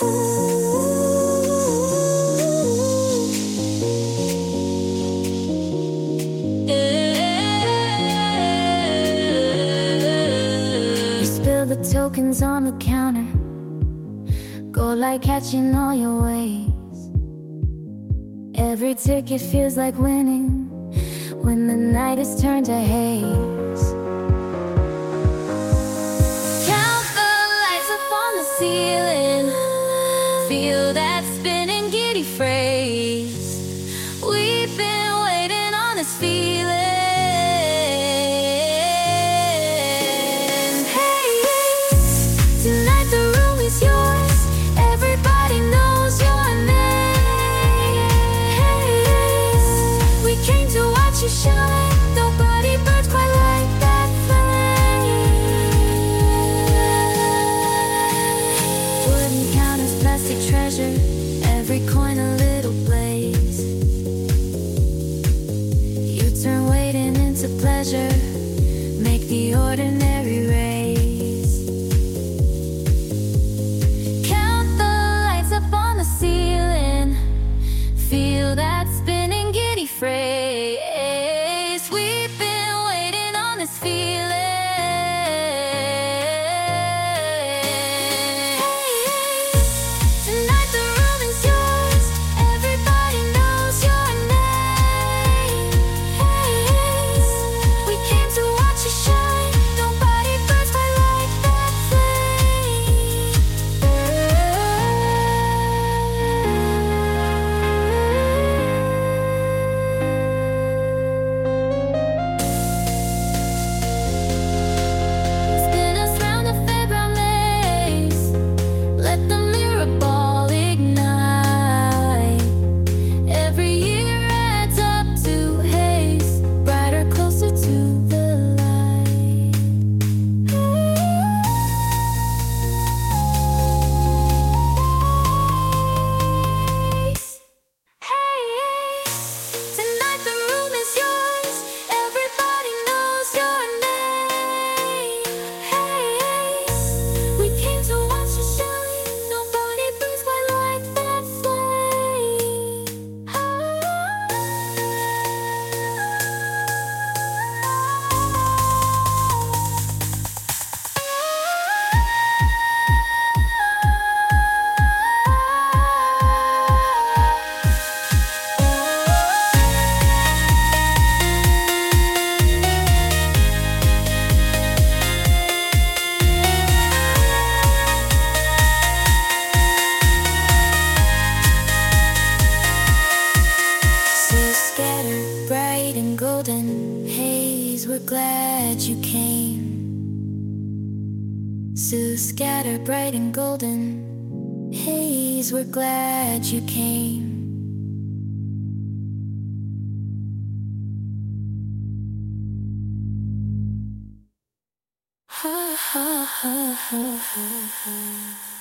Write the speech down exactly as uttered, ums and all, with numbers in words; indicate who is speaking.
Speaker 1: You spill the tokens on the counter, go like catching all your ways. Every ticket feels like winning when the night is turned to haze. Count the lights up on the ceiling, feel that spinning giddy phrase. We've been waiting on this feeling. Hey, tonight the room is yours, everybody knows your name. We came to watch you shine, nobody burns quite like that flame. Wooden counters, plastic treasure, every coin a little blaze. You turn waiting into pleasure, make the ordinary raise. Count the lights up on the ceiling, feel that spinning giddy phrase. We've been waiting on this feeling. Tonight the room is yours, everybody knows your name. We came to watch you shine, nobody burns quite like that flame. Spin us round the fairground maze, let the mirror ball ignite. Every year adds up to haze, brighter, closer to the light. Hey, tonight the room is yours, everybody knows your name. We came to watch you shine, nobody burns quite like that flame. So scattered, bright and golden haze, we're glad you came. So scattered, bright and golden haze, we're glad you came. Ha ha ha ha ha.